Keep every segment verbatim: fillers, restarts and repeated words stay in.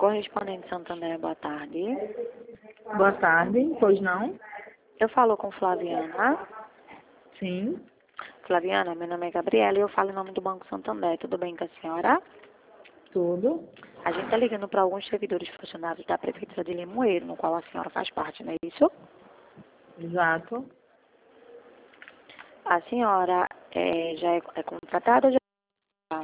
Correspondente Santander, boa tarde. Boa tarde, pois não? Eu falo com Flaviana. Sim. Flaviana, meu nome é Gabriela e eu falo em nome do Banco Santander. Tudo bem com a senhora? Tudo. A gente está ligando para alguns servidores funcionários da Prefeitura de Limoeiro, no qual a senhora faz parte, não é isso? Exato. A senhora é, já é, é contratada ou já é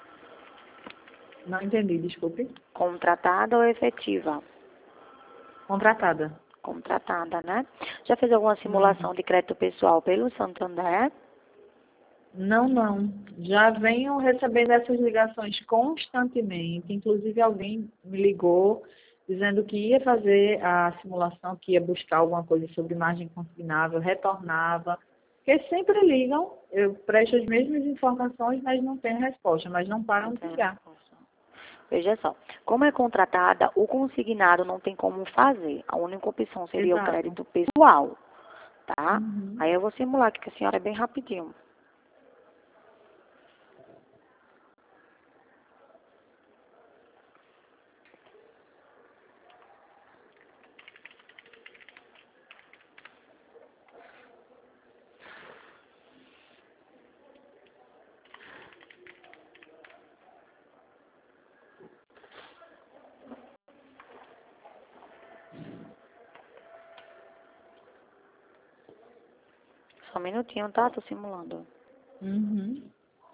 Não entendi, desculpe. contratada ou efetiva? Contratada. Contratada, né? Já fez alguma simulação Uhum. de crédito pessoal pelo Santander? Não, não. Já venho recebendo essas ligações constantemente. Inclusive, alguém me ligou dizendo que ia fazer a simulação, que ia buscar alguma coisa sobre margem consignável, retornava. Porque sempre ligam, eu presto as mesmas informações, mas não tenho resposta, mas não param de ligar. Veja só, como é contratada, o consignado não tem como fazer. A única opção seria o Exato. crédito pessoal, tá? Uhum. Aí eu vou simular aqui que a senhora é bem rapidinho. Só um minutinho, tá? Tô simulando. Uhum.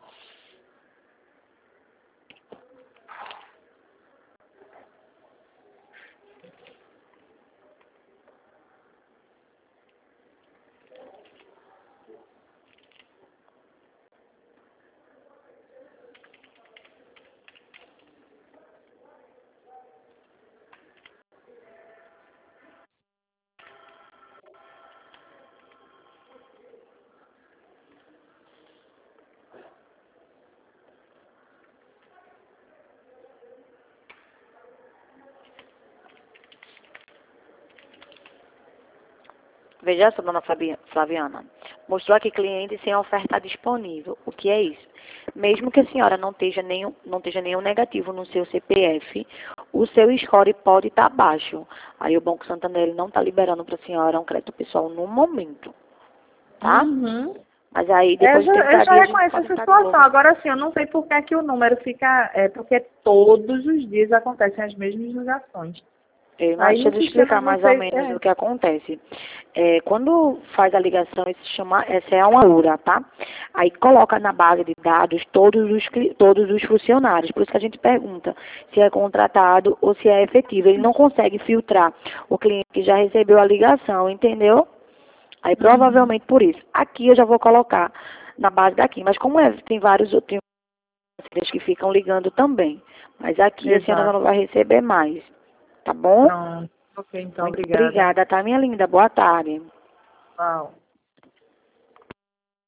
Veja só, dona Fabi- Flaviana. Mostrou aqui cliente sem oferta disponível. O que é isso? Mesmo que a senhora não esteja nenhum, não esteja nenhum negativo no seu C P F, o seu score pode estar baixo. Aí o Banco Santander ele não está liberando para a senhora um crédito pessoal no momento. Tá? Uhum. Mas aí Eu depois de já, eu trinta já dias a gente reconheço pode essa entrar de situação. novo. Agora sim, eu não sei por que, é que o número fica. É porque todos os dias acontecem as mesmas ligações. É, mas Aí deixa no eu sistema explicar não mais ou sei. menos É. o que acontece. É, quando faz a ligação, isso se chama, essa é uma U R A, tá? Aí coloca na base de dados todos os, cli- todos os funcionários. Por isso que a gente pergunta se é contratado ou se é efetivo. Ele não consegue filtrar o cliente que já recebeu a ligação, entendeu? Aí Uhum. provavelmente por isso. Aqui eu já vou colocar na base daqui. Mas como é, tem vários outros que ficam ligando também. Mas aqui a senhora Exato. não vai receber mais. Tá bom? Pronto. Ok, então, Muito obrigada. obrigada, tá, minha linda? Boa tarde. Tchau.